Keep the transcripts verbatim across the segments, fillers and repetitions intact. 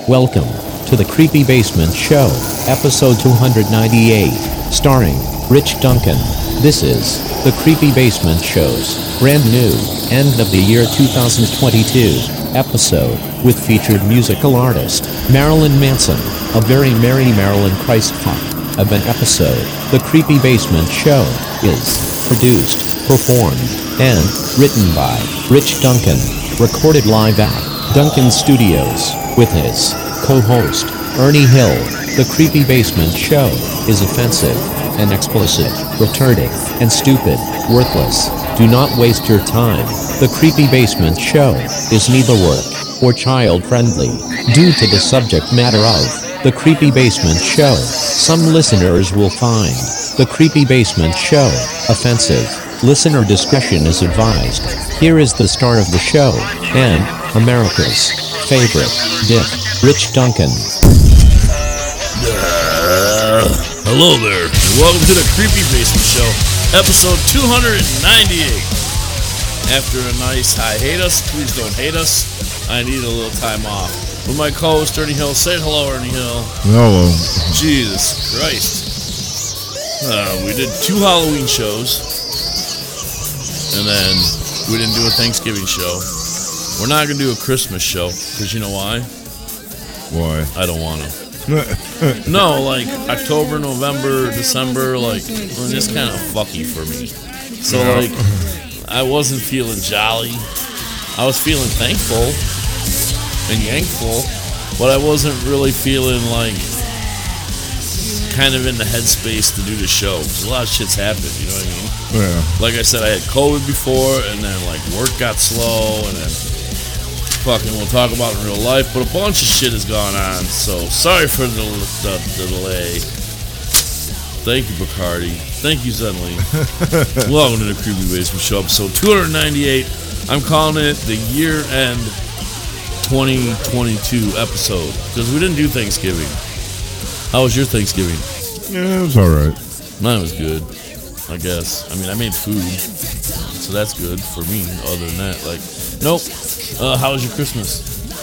Welcome to the Creepy Basement Show, episode two ninety-eight, starring Rich Duncan. This is the Creepy Basement Show's brand new, end of the year two thousand twenty-two, episode, with featured musical artist Marilyn Manson, a very merry Marilyn Christfuck of an episode. The Creepy Basement Show is produced, performed, and written by Rich Duncan, recorded live at Duncan Studios with his co-host Ernie Hill. The Creepy Basement Show is offensive and explicit, retarded and stupid, worthless. Do not waste your time. The Creepy Basement Show is neither work or child-friendly due to the subject matter of The Creepy Basement Show. Some listeners will find The Creepy Basement Show offensive. Listener discretion is advised. Here is the star of the show and America's favorite dick, Rich Duncan. Uh, hello there, and welcome to the Creepy Basement Show, episode two ninety-eight. After a nice hiatus, please don't hate us, I need a little time off. With my co-host Ernie Hill, say hello, Ernie Hill. Hello. Jesus Christ. Uh, we did two Halloween shows, and then we didn't do a Thanksgiving show. We're not going to do a Christmas show, because you know why? Why? I don't want to. No, like October, November, December, like, well, it's kind of fucky for me. So, Yeah. like, I wasn't feeling jolly. I was feeling thankful and yankful, but I wasn't really feeling like kind of in the headspace to do the show. Because a lot of shit's happened, you know what I mean? Yeah. Like I said, I had COVID before, and then like work got slow, and then fucking we'll talk about it in real life, but a bunch of shit has gone on, so sorry for the, the, the delay. Thank you, Bacardi. Thank you, Zenly. Welcome to the Creepy Basement Show, episode two ninety-eight. I'm calling it the year-end twenty twenty-two episode, because we didn't do Thanksgiving. How was your Thanksgiving? Yeah, it was alright. Mine was good, I guess. I mean, I made food, so that's good for me. Other than that, like, nope. Uh, how was your Christmas?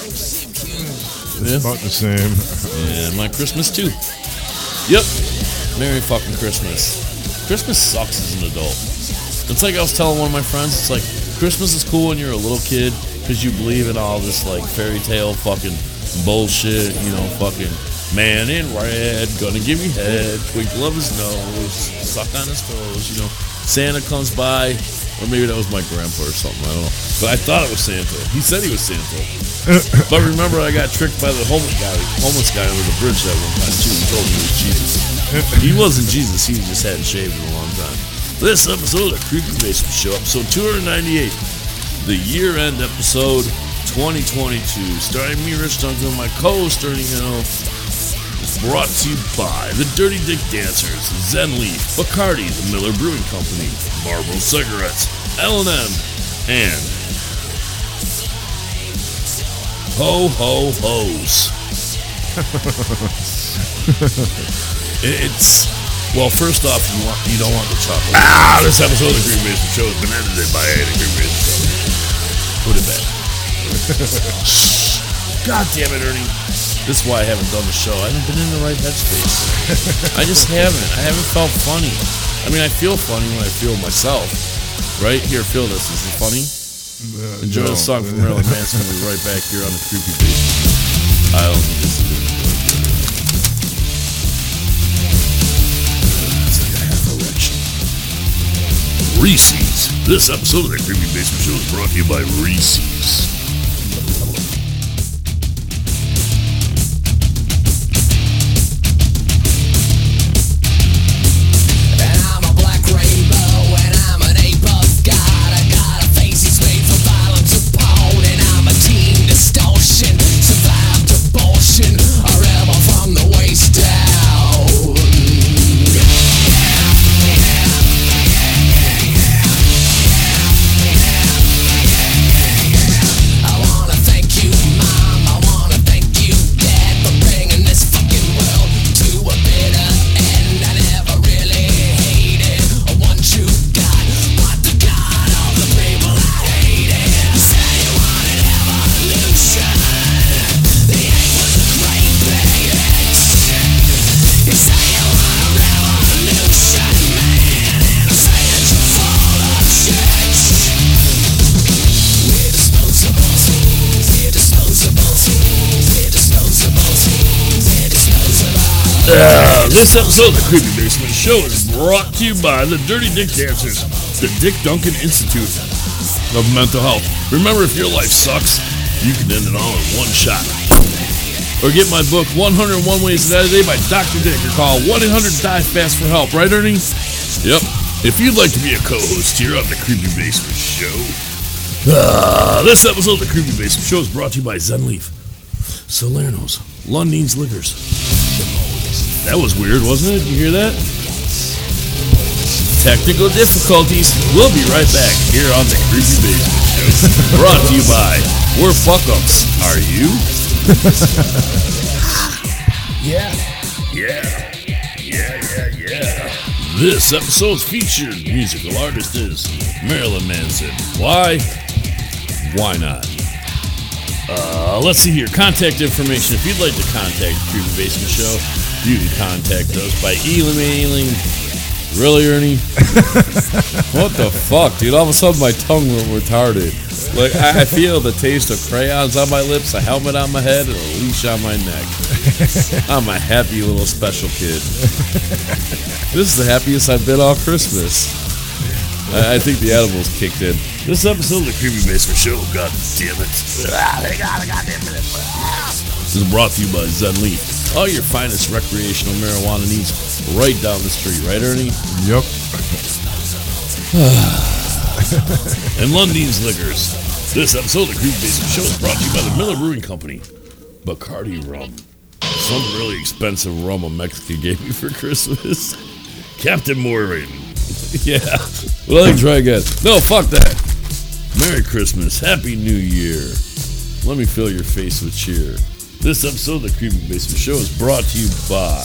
It's Yeah. about the same. And my Christmas too. Yep. Merry fucking Christmas. Christmas sucks as an adult. It's like I was telling one of my friends, it's like, Christmas is cool when you're a little kid because you believe in all this like fairy tale fucking bullshit, you know, fucking man in red, gonna give you head, twinkle of his nose, suck on his toes, you know. Santa comes by, or maybe that was my grandpa or something, I don't know. But I thought it was Santa. He said he was Santa. But remember, I got tricked by the homeless guy, homeless guy under the bridge that one time too. He told me he was Jesus. He wasn't Jesus, he just hadn't shaved in a long time. This episode of the Creepy Basement Show, episode two ninety-eight, the year-end episode twenty twenty-two, starring me, Rich Duncan, my co-host, Ernie Hill. Brought to you by the Dirty Dick Dancers, Zen Leaf, Bacardi, the Miller Brewing Company, Marlboro Cigarettes, L and M, and Ho Ho Ho's. It's, well, first off, you want you don't want the chocolate. Ah, this episode of the Creepy Basement Show has been edited by the Creepy Basement Show. Put it back. God damn it, Ernie. This is why I haven't done the show. I haven't been in the right headspace. I just haven't. I haven't felt funny. I mean, I feel funny when I feel myself. Right? Here, feel this. Is it funny? Uh, Enjoy no. the song from Marilyn Manson. We'll be right back here on the Creepy Basement. I don't think this is good. It's like a half erection. Reese's. This episode of the Creepy Basement Show is brought to you by Reese's. Yeah. Uh, this episode of the Creepy Basement Show is brought to you by the Dirty Dick Dancers, the Dick Duncan Institute of Mental Health. Remember, if your life sucks, you can end it all in one shot. Or get my book, one oh one Ways to Die Today by Doctor Dick, or call one eight hundred die fast for help. Right, Ernie? Yep. If you'd like to be a co-host here on the Creepy Basement Show, uh, this episode of the Creepy Basement Show is brought to you by Zen Leaf, Salerno's, Lundeen's Liquors. That was weird, wasn't it? You hear that? Technical difficulties. We'll be right back here on the Creepy Basement Show. Brought to you by We're Fuck-Ups. Are you? Yeah. Yeah. Yeah, yeah, yeah. This episode's featured musical artist is Marilyn Manson. Why? Why not? Uh, let's see here. Contact information. If you'd like to contact the Creepy Basement Show, you can contact us by emailing. Really, Ernie? What the fuck, dude? All of a sudden my tongue went retarded. Like, I, I feel the taste of crayons on my lips, a helmet on my head, and a leash on my neck. I'm a happy little special kid. This is the happiest I've been all Christmas. I, I think the animals kicked in. This episode of the Creepy Basement Show, god damn it. This is brought to you by Zen Leaf. All your finest recreational marijuana needs right down the street, right, Ernie? Yep. And Lundeen's Liquors. This episode of the Creepy Basement Show is brought to you by the Miller Brewing Company. Bacardi rum. Some really expensive rum a Mexican gave me for Christmas. Captain Morgan. Yeah. Well, let me try again. No, fuck that. Merry Christmas. Happy New Year. Let me fill your face with cheer. This episode of the Creepy Basement Show is brought to you by...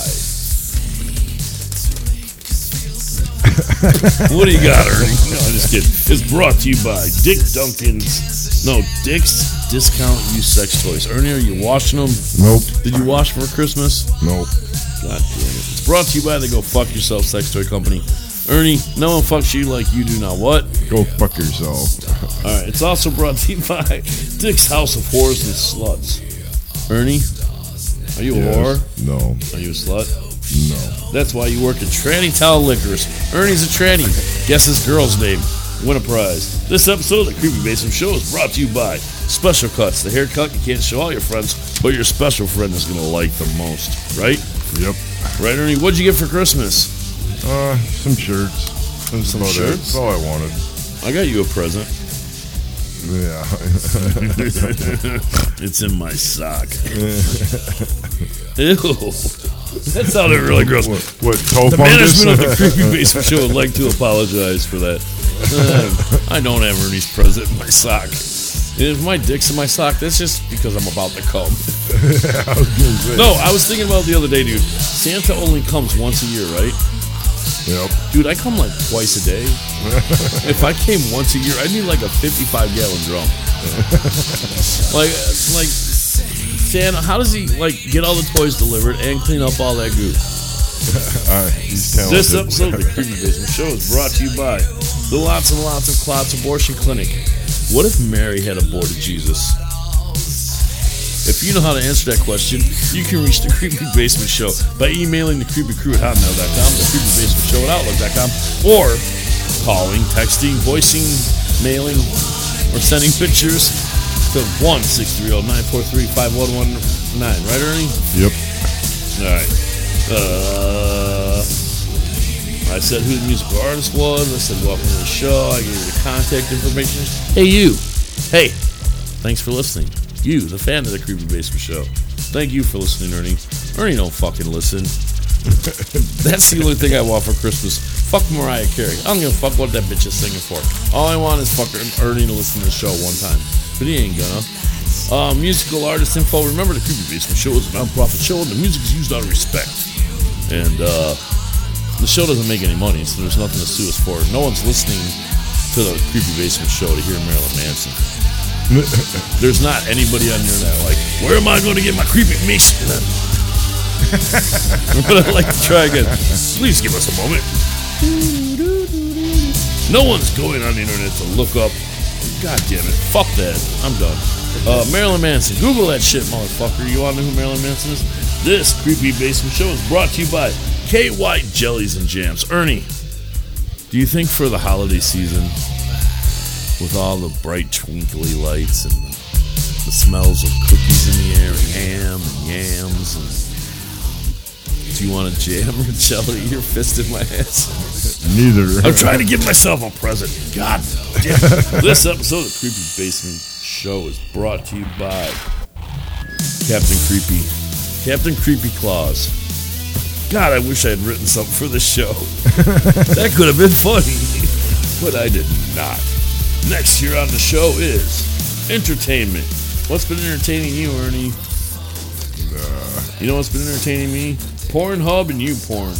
What do you got, Ernie? No, I'm just kidding. It's brought to you by Dick Duncan's... No, Dick's Discount Used Sex Toys. Ernie, are you washing them? Nope. Did you wash for Christmas? Nope. God damn it. It's brought to you by the Go Fuck Yourself Sex Toy Company. Ernie, no one fucks you like you do now. What? Go fuck yourself. Alright, it's also brought to you by Dick's House of Whores and Sluts. Ernie, are you a Yes. whore? No. Are you a slut? No. That's why you work at Tranny Towel Liquors. Ernie's a tranny. Guess his girl's name. Win a prize. This episode of the Creepy Basement Show is brought to you by Special Cuts. The haircut you can't show all your friends, but your special friend is going to like the most. Right? Yep. Right, Ernie? What'd you get for Christmas? Uh, some shirts. That's Some about it. shirts? That's all I wanted. I got you a present. Yeah. It's in my sock. Ew. That sounded really gross. What, what toe The fungus? management of the Creepy Basement Show would like to apologize for that. Uh, I don't have Ernie's present in my sock. And if my dick's in my sock, that's just because I'm about to come. I was gonna say. No, I was thinking about it the other day, dude. Santa only comes once a year, right? Yep. Dude, I come like twice a day. If I came once a year, I'd need like a fifty-five gallon drum. Like, like Santa, how does he like get all the toys delivered and clean up all that goo? All right, he's talented. This episode of the Creepy Basement Show is brought to you by the Lots and Lots of Clots Abortion Clinic. What if Mary had aborted Jesus? If you know how to answer that question, you can reach the Creepy Basement Show by emailing the creepy crew at hotmail dot com, the creepy basement show at outlook dot com, or calling, texting, voicing, mailing, or sending pictures to one six three zero nine four three five one one nine. Right, Ernie? Yep. All right. Uh, I said who the musical artist was. I said welcome to the show. I gave you the contact information. Hey, you. Hey, thanks for listening. You, the fan of the Creepy Basement Show. Thank you for listening, Ernie. Ernie don't fucking listen. That's the only thing I want for Christmas. Fuck Mariah Carey. I don't give a fuck what that bitch is singing for. All I want is fucking Ernie to listen to the show one time. But he ain't gonna. Uh, musical artist info. Remember, the Creepy Basement Show is a non-profit show, and the music is used out of respect. And uh, the show doesn't make any money, so there's nothing to sue us for. No one's listening to the Creepy Basement Show to hear Marilyn Manson. There's not anybody on the internet like, where am I going to get my creepy mission? But I'd like to try again. Please give us a moment. No one's going on the internet to look up. God damn it. Fuck that. I'm done. Uh, Marilyn Manson. Google that shit, motherfucker. You want to know who Marilyn Manson is? This Creepy Basement Show is brought to you by K Y Jellies and Jams. Ernie, do you think for the holiday season, with all the bright twinkly lights and the smells of cookies in the air and ham and yams, and do you want a jam or jelly? Your fist in my ass. Neither. I'm trying to give myself a present. God damn it. This episode of Creepy Basement Show is brought to you by Captain Creepy. Captain Creepy Claus. God, I wish I had written something for this show. That could have been funny, but I did not. Next here on the show is entertainment. What's been entertaining you, Ernie? Uh, You know what's been entertaining me? Pornhub and you porn.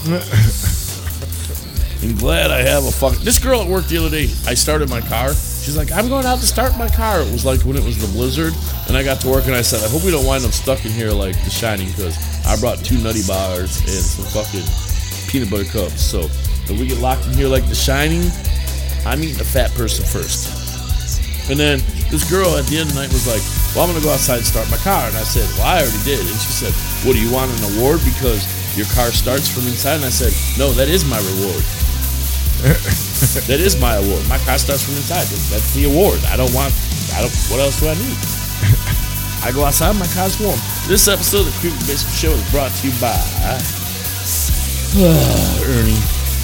I'm glad I have a fucking... This girl at work the other day, I started my car. She's like, I'm going out to start my car. It was like when it was the blizzard. And I got to work and I said, I hope we don't wind up stuck in here like The Shining, because I brought two nutty bars and some fucking peanut butter cups. So if we get locked in here like The Shining, I'm eating a fat person first. And then this girl at the end of the night was like, well, I'm going to go outside and start my car. And I said, well, I already did. And she said, what, do you want an award because your car starts from inside? And I said, no, that is my reward. That is my award. My car starts from inside. That's the award. I don't want, I don't, what else do I need? I go outside, my car's warm. This episode of the Creepy Basement Show is brought to you by Ernie.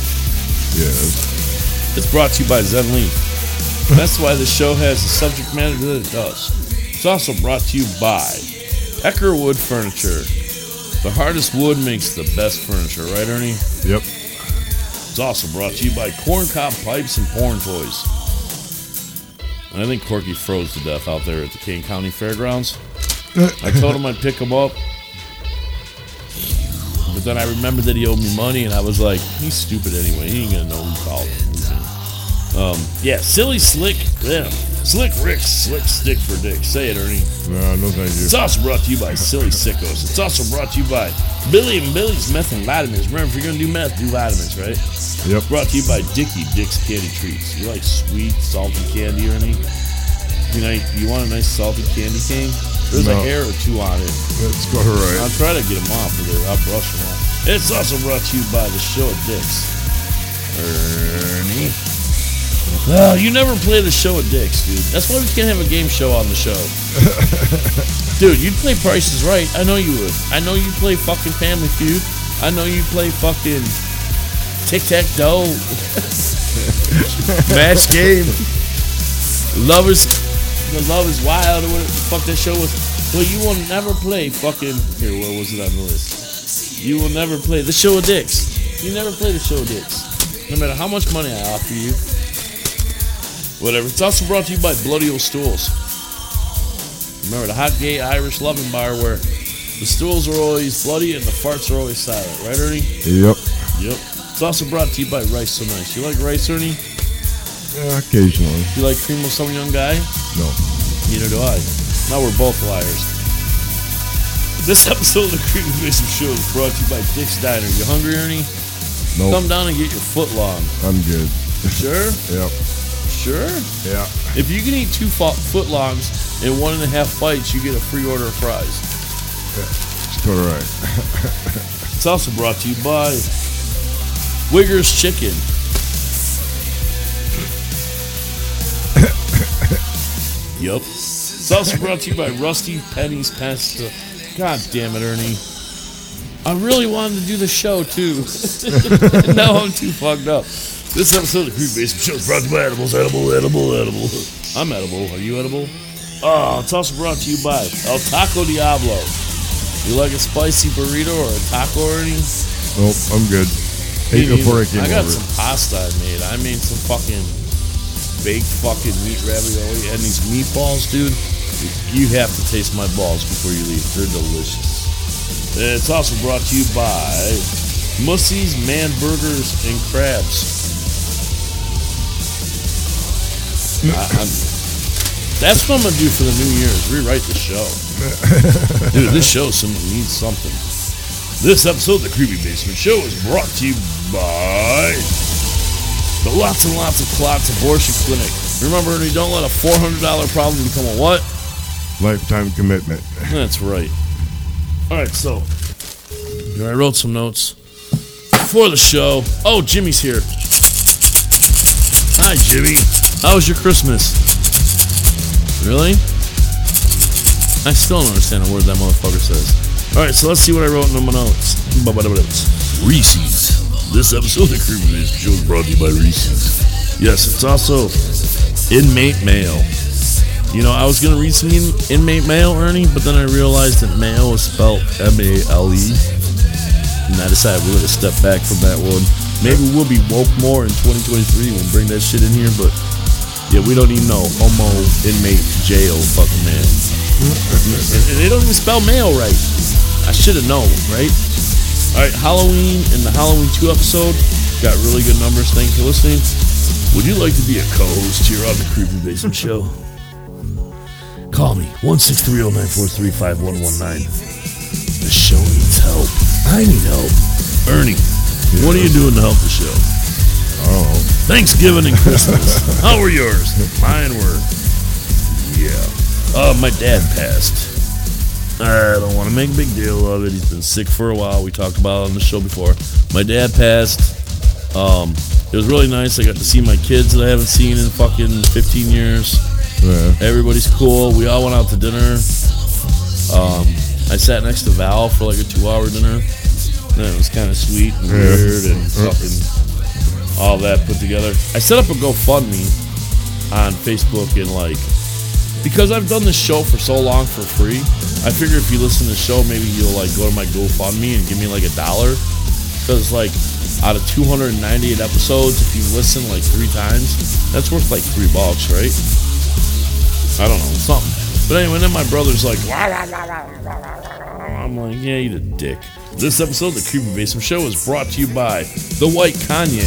yes. It's brought to you by Zen Leaf. That's why the show has the subject matter that it does. It's also brought to you by Pecker Wood Furniture. The hardest wood makes the best furniture, right, Ernie? Yep. It's also brought to you by Corncob Pipes and Porn Toys. And I think Corky froze to death out there at the Kane County Fairgrounds. I told him I'd pick him up, but then I remembered that he owed me money, and I was like, he's stupid anyway. He ain't gonna know who called him. Um, yeah, Silly Slick, yeah, Slick Rick's Slick Stick for Dick. Say it, Ernie. No, no thank you. It's also brought to you by Silly Sickos. It's also brought to you by Billy and Billy's Meth and Vitamins. Remember, if you're gonna do meth, do vitamins, right? Yep. Brought to you by Dickie Dick's Candy Treats. You like sweet, salty candy, Ernie? You know, you want a nice salty candy cane? There's No. a hair or two on it. Let's go right. I'll try to get them off with it. I'll brush them off. It's also brought to you by the show of Dicks. Ernie. Well, you never play the show of Dicks, dude. That's why we can't have a game show on the show. Dude, you'd play Price is Right. I know you would. I know you play fucking Family Feud. I know you play fucking Tic-Tac-Toe. Match Game. Lovers. The Love is Wild, or whatever the fuck that show was. Well, you will never play fucking... Here, where was it on the list? You will never play the show of Dicks. You never play the show of Dicks. No matter how much money I offer you. Whatever. It's also brought to you by Bloody Old Stools. Remember the hot gay Irish loving bar where the stools are always bloody and the farts are always silent. Right, Ernie? Yep. Yep. It's also brought to you by Rice So Nice. You like rice, Ernie? Yeah, occasionally. You like cream of some young guy? No. Neither do I. Now we're both liars. This episode of the Creepy Basement Show is brought to you by Dick's Diner. You hungry, Ernie? No. Come down and get your foot long. I'm good. Sure? Yep. Sure? Yeah. If you can eat two fo- foot longs in one and a half bites, you get a free order of fries. Let's go right. It's also brought to you by Wigger's Chicken. Yup. It's also brought to you by Rusty Penny's Pasta. God damn it, Ernie. I really wanted to do the show, too. Now I'm too fucked up. This episode of the Creepy Basement Show is brought to you by Edibles. Edible, edible, edible. I'm edible. Are you edible? Oh, it's also brought to you by El Taco Diablo. You like a spicy burrito or a taco, Ernie? Nope, I'm good. Me Ate before I neither. came I got over. some pasta I made. I made some fucking baked fucking meat ravioli and these meatballs, dude. You have to taste my balls before you leave. They're delicious. It's also brought to you by Mussie's Man Burgers and Crabs. I, I'm, that's what I'm gonna do for the New Year's. Rewrite the show, dude. This show needs something. This episode of the Creepy Basement Show is brought to you by the Lots and Lots of Clots Abortion Clinic. Remember, Ernie, don't let a four hundred dollars problem become a what? Lifetime commitment. That's right. All right, so here I wrote some notes for the show. Oh, Jimmy's here. Hi, Jimmy. How was your Christmas? Really? I still don't understand a word that motherfucker says. All right, so let's see what I wrote in my notes. Reese's. This episode of the Creepy Basement Show is brought to you by Reese's. Yes, it's also inmate mail. You know, I was going to read some in- inmate mail, Ernie, but then I realized that mail is spelled M A L E. And I decided we're going to step back from that one. Maybe we'll be woke more in twenty twenty-three when we bring that shit in here, but yeah, we don't even know. Homo, inmate, jail, fucking man. And they don't even spell mail right. I should have known, right? All right, Halloween and the Halloween two episode got really good numbers. Thank you for listening. Would you like to be a co-host here on the Creepy Basement Show? Call me, one six three zero nine four three five one one nine. The show needs help. I need help. Ernie, yeah. What are you doing to help the show? Oh. Thanksgiving and Christmas. How were yours? Mine were, yeah. Uh, my dad passed. I don't want to make a big deal of it. He's been sick for a while. We talked about it on the show before. My dad passed. Um, it was really nice. I got to see my kids that I haven't seen in fucking fifteen years. Yeah. Everybody's cool. We all went out to dinner. Um, I sat next to Val for like a two-hour dinner. And it was kind of sweet and yeah. weird and fucking all that put together. I set up a GoFundMe on Facebook and like, because I've done this show for so long for free, I figure if you listen to the show, maybe you'll like go to my GoFundMe and give me like a dollar. Because like out of two hundred ninety-eight episodes, if you listen like three times, that's worth like three bucks, right? I don't know, something. But anyway, then my brother's like, I'm like, yeah, eat a dick. This episode of the Creepy Basement Show is brought to you by The White Kanye.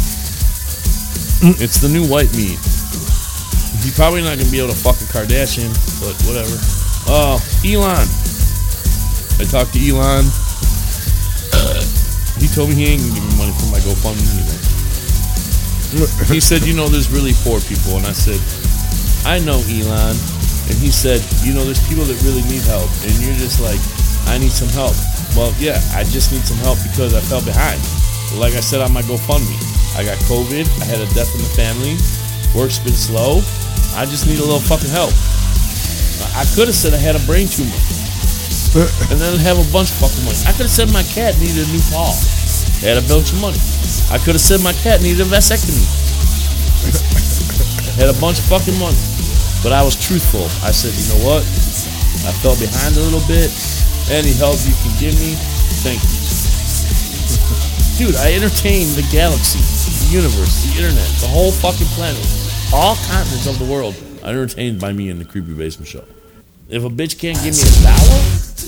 It's the new white meat. He's probably not going to be able to fuck a Kardashian, but whatever. Uh, Elon. I talked to Elon. Uh, he told me he ain't going to give me money for my GoFundMe either. He said, you know, there's really poor people. And I said, I know, Elon. And he said, you know, there's people that really need help. And you're just like, I need some help. Well, yeah, I just need some help because I fell behind. Like I said on my GoFundMe, I got COVID. I had a death in the family. Work's been slow. I just need a little fucking help. I could have said I had a brain tumor. And then have a bunch of fucking money. I could have said my cat needed a new paw. Had a bunch of money. I could have said my cat needed a vasectomy. Had a bunch of fucking money. But I was truthful. I said, you know what? I fell behind a little bit. Any help you can give me, thank you. Dude, I entertain the galaxy, the universe, the internet, the whole fucking planet. All continents of the world are entertained by me in the Creepy Basement Show. If a bitch can't give me a dollar,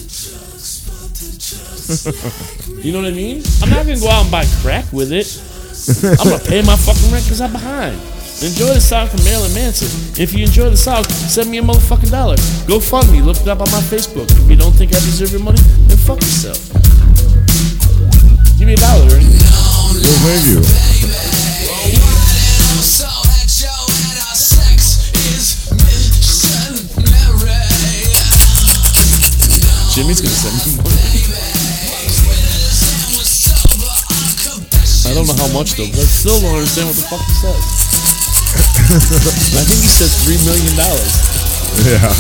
you know what I mean? I'm not going to go out and buy crack with it. I'm going to pay my fucking rent because I'm behind. Enjoy the song from Marilyn Manson. If you enjoy the song, send me a motherfucking dollar. Go fund me. Look it up on my Facebook. If you don't think I deserve your money, then fuck yourself. Give me a dollar or anything. Well, thank you. Jimmy's gonna send me money. I don't know how much though, but I still don't understand what the fuck he says. I think he said three million dollars. Yeah.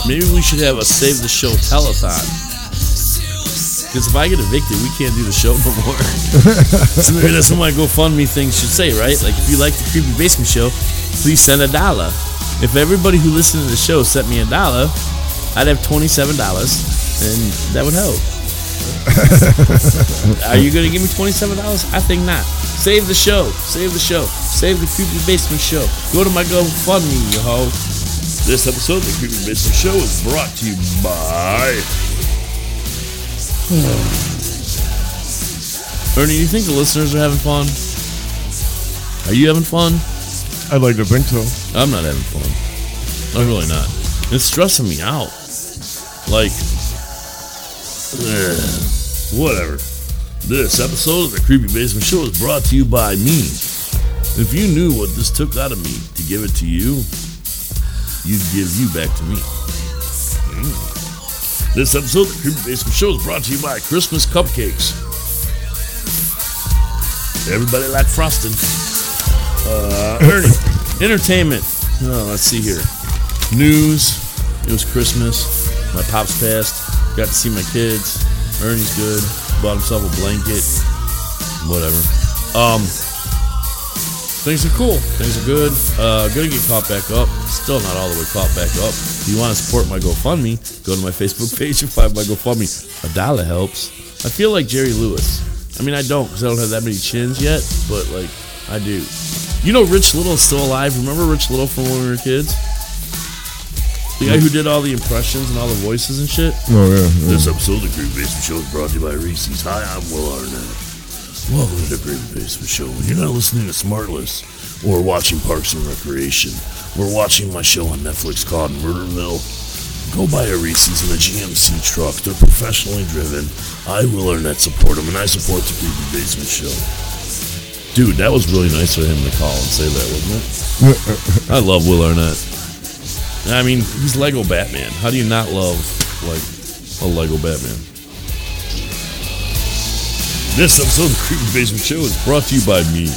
Maybe we should have a Save the Show telethon. Because if I get evicted, we can't do the show no more. So maybe that's what my GoFundMe thing should say, right? Like, if you like the Creepy Basement Show, please send a dollar. If everybody who listened to the show sent me a dollar, I'd have twenty-seven dollars, and that would help. Are you going to give me twenty-seven dollars? I think not. Save the show. Save the show. Save the Creepy Basement Show. Go to my GoFundMe, you ho. This episode of the Creepy Basement Show is brought to you by... Ernie, do you think the listeners are having fun? Are you having fun? I'd like to think so. I'm not having fun. I'm really not. It's stressing me out. Like, ugh, whatever. This episode of the Creepy Basement Show is brought to you by me. If you knew what this took out of me to give it to you, you'd give you back to me. Mm. This episode of the Creepy Basement Show is brought to you by Christmas Cupcakes. Everybody like frosting. Uh, Ernie, entertainment. Oh, let's see here. News. It was Christmas. My pops passed. Got to see my kids. Ernie's good. Bought himself a blanket. Whatever. Um, things are cool. Things are good. Uh, gonna get caught back up. Still not all the way caught back up. If you want to support my GoFundMe, go to my Facebook page and find my GoFundMe. A dollar helps. I feel like Jerry Lewis. I mean, I don't, because I don't have that many chins yet, but, like, I do. You know Rich Little is still alive? Remember Rich Little from when we were kids? The guy who did all the impressions and all the voices and shit? Oh, yeah. yeah. This episode of the Creepy Basement Show is brought to you by Reese's. Hi, I'm Will Arnett. Welcome to the Creepy Basement Show. When you're not listening to Smartless or watching Parks and Recreation or watching my show on Netflix called Murderville, go buy a Reese's in a G M C truck. They're professionally driven. I, Will Arnett, support them, and I support the Creepy Basement Show. Dude, that was really nice of him to call and say that, wasn't it? I love Will Arnett. I mean, he's Lego Batman. How do you not love, like, a Lego Batman? This episode of the Creepy Basement Show is brought to you by me.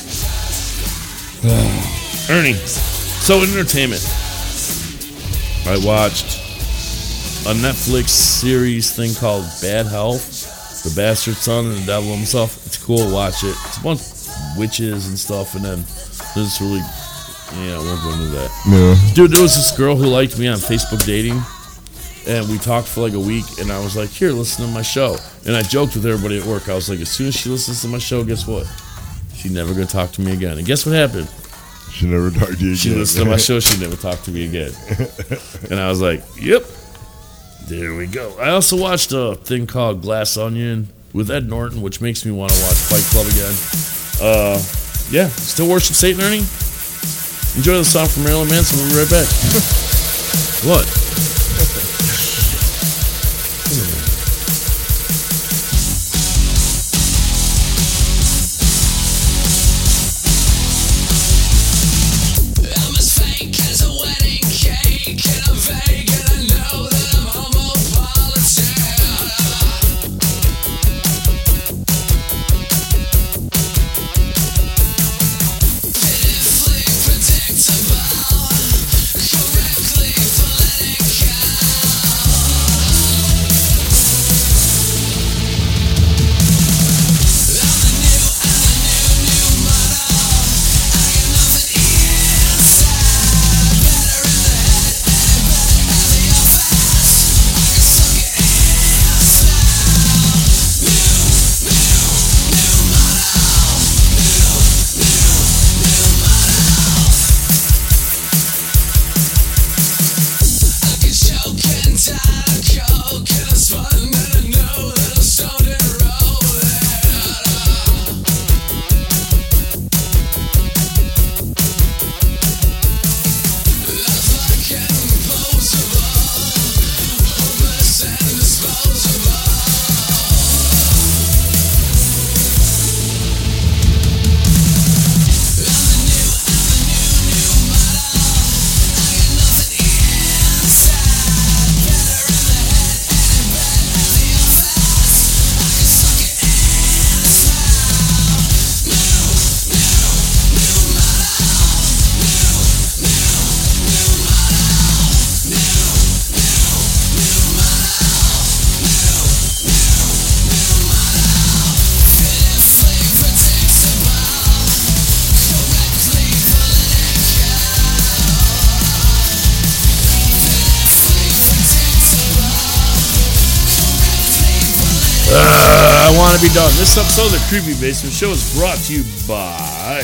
Ernie. So, entertainment. I watched a Netflix series thing called Bad Health. The Bastard Son and the Devil himself. It's cool, watch it. It's a bunch of witches and stuff, and then there's really... Yeah, I won't go into that. Yeah. Dude, there was this girl who liked me on Facebook dating, and we talked for like a week, and I was like, here, listen to my show. And I joked with everybody at work. I was like, as soon as she listens to my show, guess what? She's never going to talk to me again. And guess what happened? She never talked to you again. She listened to my show, she never talked to me again. And I was like, yep. There we go. I also watched a thing called Glass Onion with Ed Norton, which makes me want to watch Fight Club again. Uh, yeah, still worship Satan, Ernie? Enjoy the song from Marilyn Manson. We'll be right back. What? I'm as fake as a wedding cake, and I'm vague, and I know that I'm homopolitan. Pitifully predictable, correctly politic. want to be done. This episode of the Creepy Basement Show is brought to you by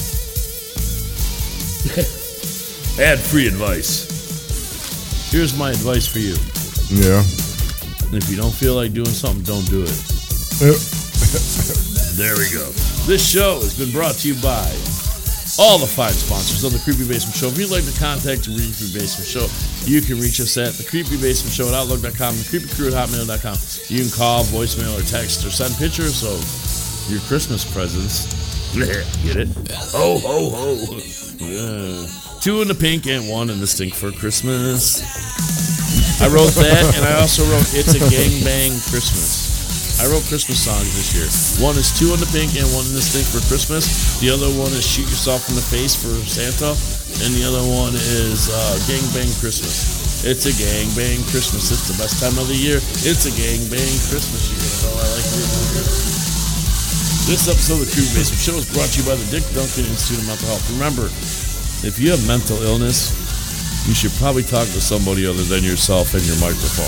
ad-free advice. Here's my advice for you. Yeah. If you don't feel like doing something, don't do it. Yep. There we go. This show has been brought to you by all the fine sponsors of the Creepy Basement Show. If you'd like to contact the Creepy Basement Show, you can reach us at the Creepy Basement Show at outlook dot com, the creepy crew at hotmail dot com. You can call, voicemail, or text, or send pictures of your Christmas presents. Get it? Ho, ho, ho. Yeah. Two in the pink and one in the stink for Christmas. I wrote that, and I also wrote It's a Gangbang Christmas. I wrote Christmas songs this year. One is Two in the Pink and One in the Stink for Christmas. The other one is Shoot Yourself in the Face for Santa. And the other one is uh, Gangbang Christmas. It's a Gangbang Christmas. It's the best time of the year. It's a Gangbang Christmas. You're going to know I like it. This episode of the Creepy Basement Show is brought to you by the Dick Duncan Institute of Mental Health. Remember, if you have mental illness, you should probably talk to somebody other than yourself and your microphone.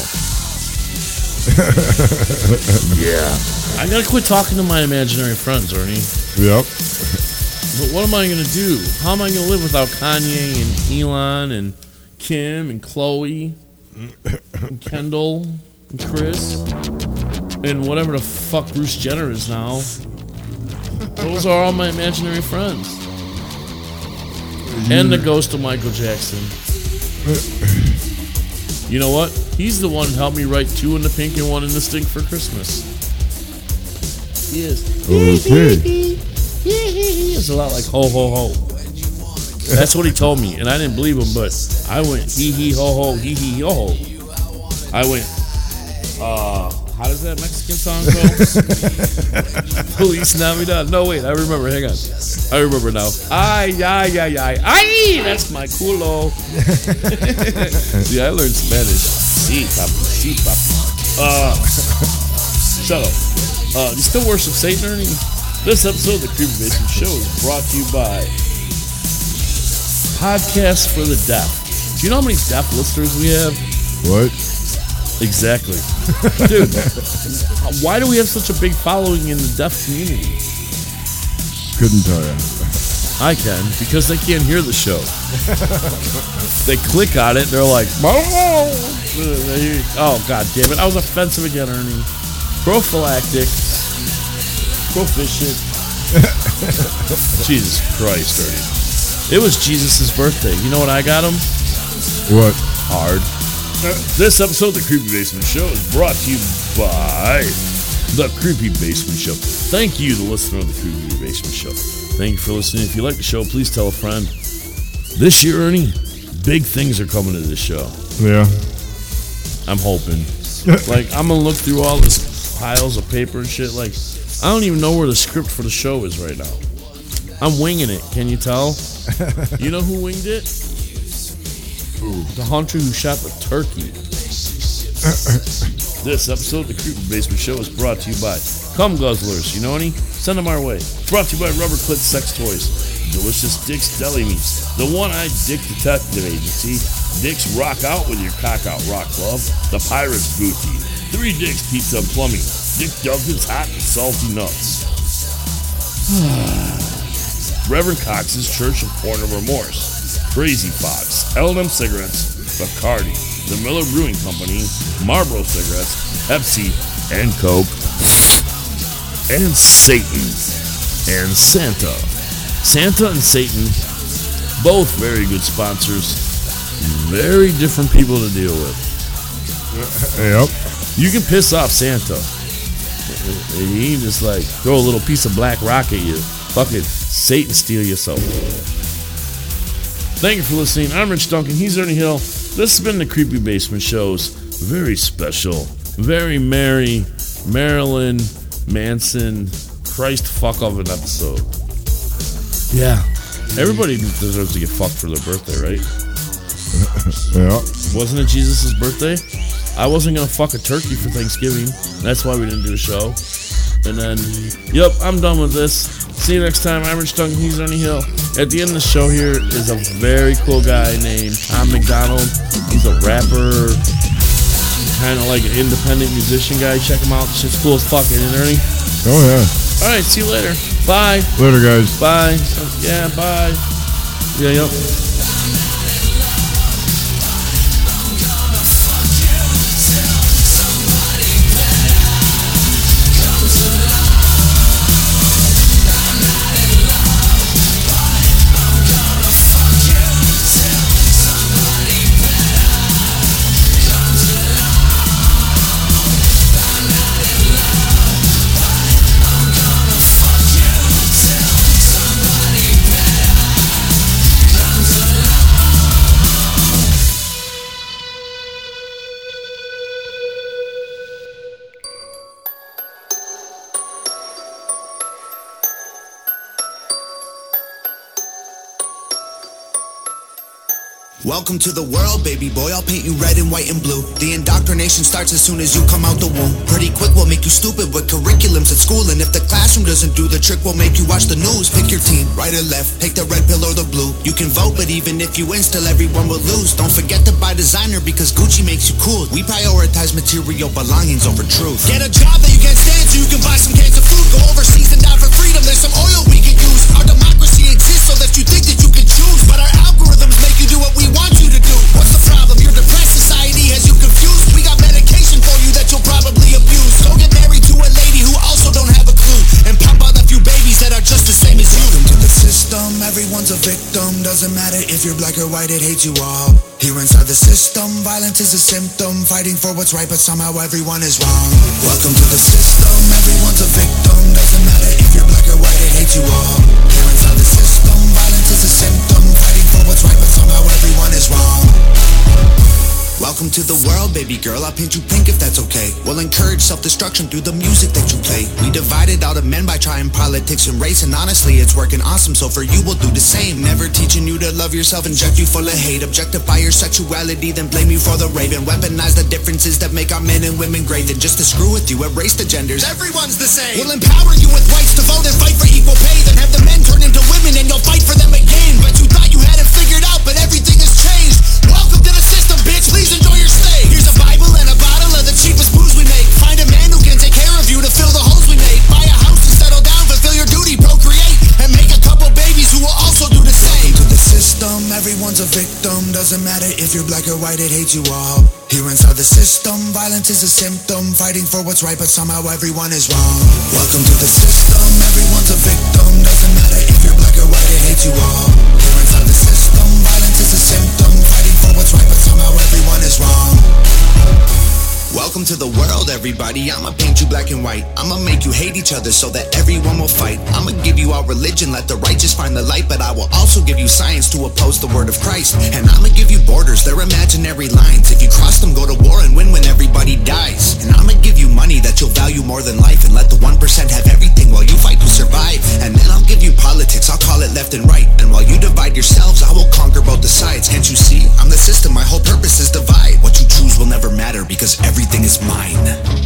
Yeah. I gotta quit talking to my imaginary friends, Ernie. Yep. But what am I gonna do? How am I gonna live without Kanye and Elon and Kim and Chloe and Kendall and Chris and whatever the fuck Bruce Jenner is now? Those are all my imaginary friends. And the ghost of Michael Jackson. You know what? He's the one who helped me write Two in the Pink and One in the Stink for Christmas. He is. Okay. It's a lot like ho ho ho. That's what he told me, and I didn't believe him, but I went hee hee ho ho hee hee ho ho. I went, uh, how does that Mexican song go? Police Navidad. No, wait, I remember. Hang on. I remember now. Ay, ay, ay, ay, ay. That's my culo. See, I learned Spanish. Sí, papi. Sí, papi. Uh, shut up. Uh, do you still worship Satan, Ernie? This episode of the Creepy Basement Show is brought to you by Podcasts for the Deaf. Do you know how many deaf listeners we have? What? Exactly. Dude, why do we have such a big following in the deaf community? Couldn't tell you. I can, because they can't hear the show. They click on it, they're like, oh, god damn it. I was offensive again, Ernie. Prophylactic. Proficient. Jesus Christ, Ernie. It was Jesus' birthday. You know what I got him? What? Hard. This episode of the Creepy Basement Show is brought to you by the Creepy Basement Show. Thank you, the listener of the Creepy Basement Show. Thank you for listening. If you like the show, please tell a friend. This year, Ernie, big things are coming to this show. Yeah. I'm hoping. Like, I'm going to look through all this piles of paper and shit. Like, I don't even know where the script for the show is right now. I'm winging it. Can you tell? You know who winged it? The hunter who shot the turkey. This episode of the Creepy Basement Show is brought to you by Cum Guzzlers. You know any? Send them our way. It's brought to you by Rubber Clit Sex Toys, Delicious Dick's Deli Meats, the one-eyed Dick Detective Agency, Dick's Rock Out with your Cock Out Rock Club, the Pirates Booty, Three Dicks Pizza and Plumbing, Dick Duncan's Hot and Salty Nuts, Reverend Cox's Church of Porn of Remorse, Crazy Fox, L and M Cigarettes, Bacardi, the Miller Brewing Company, Marlboro Cigarettes, Pepsi, and Coke, and Satan, and Santa. Santa and Satan, both very good sponsors, very different people to deal with. Yep. You can piss off Santa. He can just like throw a little piece of black rock at you. Fucking Satan steal your soul. Thank you for listening. I'm Rich Duncan. He's Ernie Hill. This has been the Creepy Basement Show's very special, very merry Marilyn Manson Christ fuck of an episode. Yeah. Everybody deserves to get fucked for their birthday, right? Yeah. Wasn't it Jesus' birthday? I wasn't going to fuck a turkey for Thanksgiving. That's why we didn't do a show. And then, yep, I'm done with this. See you next time. I'm Rich Duncan. He's Ernie Hill. At the end of the show here is a very cool guy named Tom McDonald. He's a rapper, kind kind of like an independent musician guy. Check him out. Shit's cool as fuck, isn't it, Ernie? Oh, yeah. All right, see you later. Bye. Later, guys. Bye. Yeah, bye. Yeah, yep. Welcome to the world, baby boy. I'll paint you red and white and blue. The indoctrination starts as soon as you come out the womb. Pretty quick, we'll make you stupid with curriculums at school. And if the classroom doesn't do the trick, we'll make you watch the news. Pick your team, right or left, take the red pill or the blue. You can vote, but even if you win, still everyone will lose. Don't forget to buy designer because Gucci makes you cool. We prioritize material belongings over truth. Get a job that you can't stand so you can buy some cans of food. Go overseas and die for freedom. There's some oil we can use. Our democracy exists so that you think that you can choose. But our algorithms make you do what we want you to do. What's the problem? Your depressed society has you confused. We got medication for you that you'll probably abuse. Go get married to a lady who also don't have a clue. And pop out a few babies that are just the same as you. Welcome to the system, everyone's a victim. Doesn't matter if you're black or white, it hates you all. Here inside the system, violence is a symptom. Fighting for what's right, but somehow everyone is wrong. Welcome to the system, everyone's a victim. Doesn't matter if you're black or white, it hates you all. Here inside the system, violence is a symptom. Fighting for what's right, but somehow everyone is wrong. Welcome to the world, baby girl. I'll paint you pink if that's okay. We'll encourage self-destruction through the music that you play. We divided all the men by trying politics and race. And honestly, it's working awesome, so for you we'll do the same. Never teaching you to love yourself, inject you full of hate. Objectify your sexuality, then blame you for the rave. And weaponize the differences that make our men and women great. Then just to screw with you, erase the genders. Everyone's the same. We'll empower you with rights to vote and fight for equal pay. Then have the men turn into women and you'll fight for them again. But you thought you had it figured out, but everything has changed. Welcome to the system, bitch. Please enjoy your stay. Here's a Bible and a bottle of the cheapest booze we make. Find a man who can take care of you to fill the holes we made. Buy a house to settle down, fulfill your duty, procreate, and make a couple babies who will also do the same. Welcome to the system, everyone's a victim. Doesn't matter if you're black or white, it hates you all. Here inside the system, violence is a symptom. Fighting for what's right, but somehow everyone is wrong. Welcome to the system, everyone's a victim. Doesn't matter if you're black or white, it hates you all. Here inside the system, violence is a symptom. Fighting for what's right, but somehow everyone is wrong. Welcome to the world, everybody. I'ma paint you black and white. I'ma make you hate each other so that everyone will fight. I'ma give you our religion, let the righteous find the light. But I will also give you science to oppose the word of Christ. And I'ma give you borders, they're imaginary lines. If you cross them, go to war and win when everybody dies. And I'ma give you money that you'll value more than life. And let the one percent have everything while you fight to survive. And then I'll give you politics, I'll call it left and right. And while you divide yourselves, I will conquer both the sides. Can't you see? I'm the system, my whole purpose is divide. What you choose will never matter because everything is mine.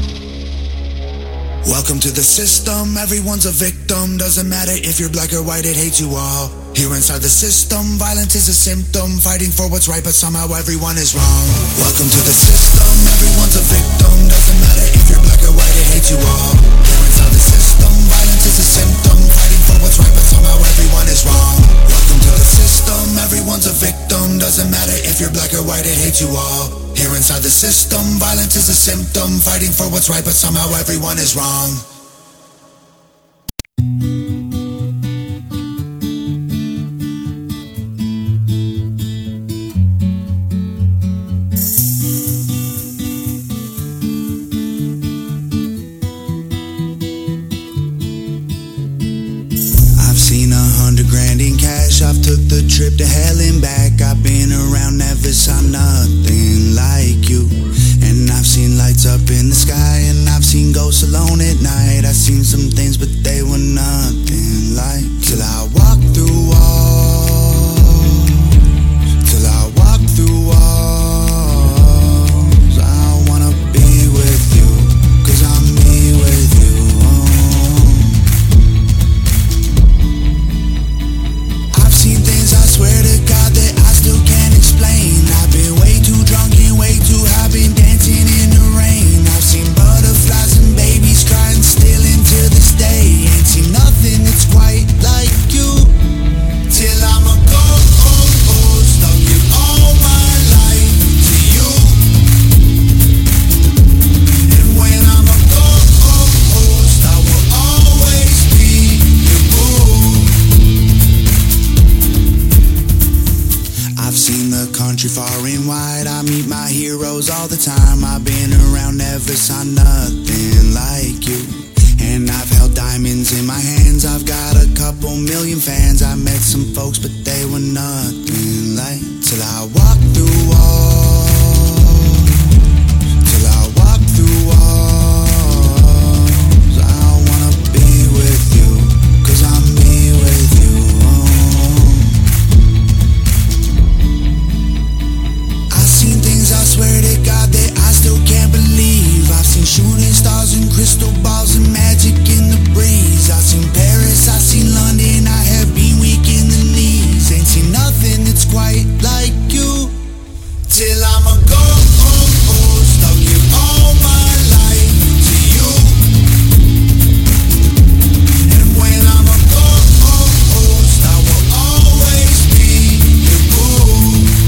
Welcome to the system, everyone's a victim. Doesn't matter if you're black or white, it hates you all. Here inside the system, violence is a symptom. Fighting for what's right, but somehow everyone is wrong. Welcome to the system, everyone's a victim. Doesn't matter if you're black or white, it hates you all. Here inside the system, violence is a symptom. Fighting for what's right, but somehow everyone is wrong. Welcome to the system, everyone's a victim. Doesn't matter if you're black or white, it hates you all. Here inside the system, violence is a symptom. Fighting for what's right, but somehow everyone is wrong. I've seen a hundred grand in cash. I've took the trip to hell and back. I've been around, never saw nothing like you. And I've seen lights up in the sky, and I've seen ghosts alone at night. I've seen some things, but they were nothing like. Till I walk through walls, till I walk through walls. I wanna be with you, cause I'm me with you. I've seen things, I swear to God, that I still can't explain. I've been way too drunk and way too high, been dancing in the rain. shows all the time. I've been around, never saw nothing like you. And I've held diamonds in my hands. I've got a couple million fans. I met some folks, but they were nothing like. Till I walked through walls. Till I walked through walls. I wanna be with you, 'cause I'm me with you. I've seen things, I swear to God, that I still can't believe. I've seen shooting stars and crystal balls and magic in the breeze. I've seen Paris, I've seen London, I have been weak in the knees. Ain't seen nothing that's quite like you. Till I'ma go, oh, oh, I'll give all my life to you. And when I'm a go, oh, oh, I will always be your boo.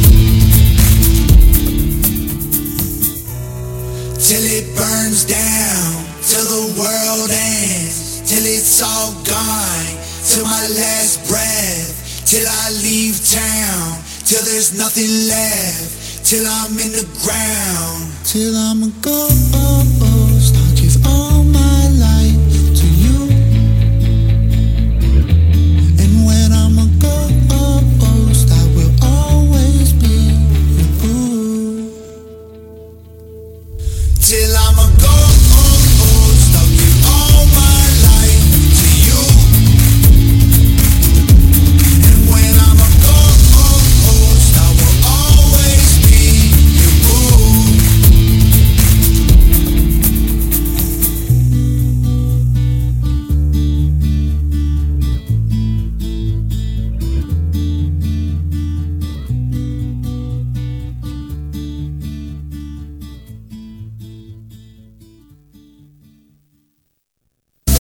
Till it burns down, till the world ends, till it's all gone, till my last breath, till I leave town, till there's nothing left, till I'm in the ground, till I'm a ghost. I'll give all my life to you. And when I'm a ghost, I will always be your boo. Till I'm a